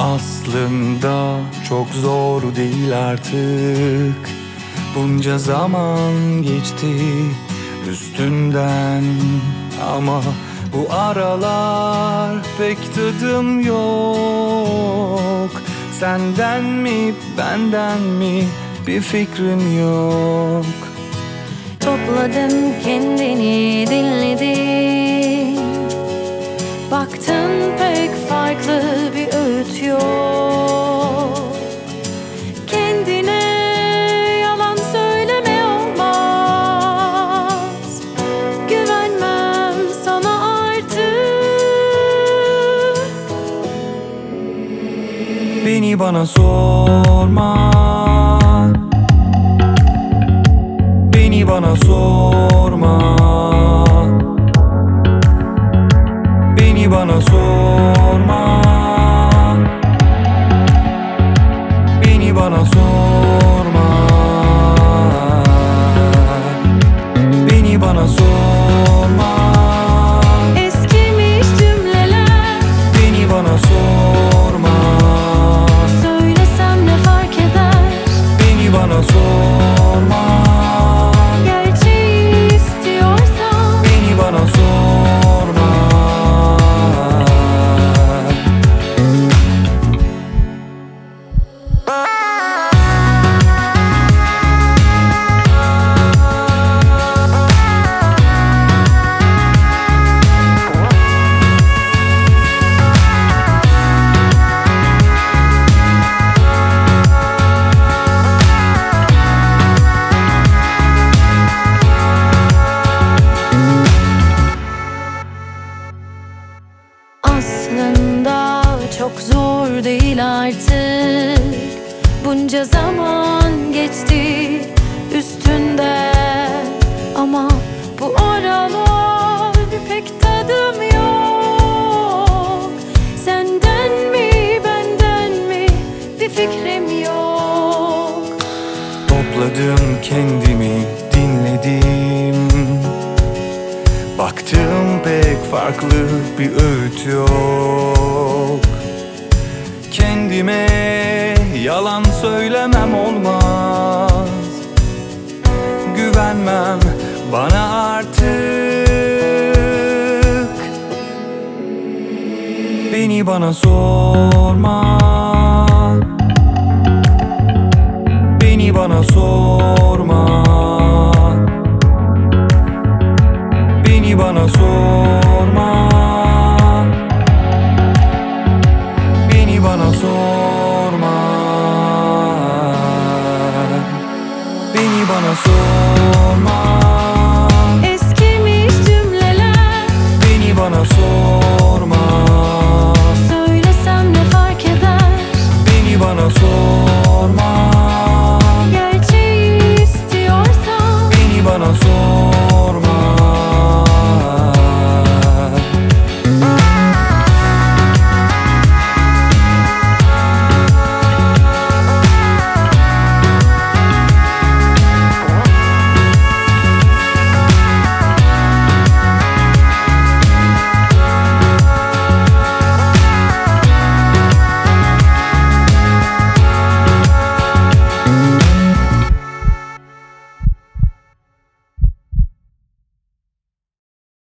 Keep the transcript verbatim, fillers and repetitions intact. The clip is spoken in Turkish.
Aslında çok zor değil artık. Bunca zaman geçti üstünden, ama bu aralar pek tadım yok. Senden mi benden mi bir fikrim yok. Topladın kendini, dinledin, baktın pek farklı bir öğüt yok. Kendine yalan söyleme olmaz. Güvenmem sana artık. Beni bana sorma, beni bana sorma, beni bana sorma, beni bana sorma, beni bana sorma. Eskimiş cümleler, Beni bana sorma, söylesem ne fark eder? beni bana sorma, Gerçeği istiyorsan beni bana sorma. aslında çok zor değil artık. Bunca zaman geçti üstünden, ama bu aralar pek tadım yok. Senden mi benden mi bir fikrim yok. Topladım kendimi, dinledim, baktım pek farklı bir öğüt yok. Kendime yalan söylemem olmaz. Güvenmem bana artık. Beni bana sorma,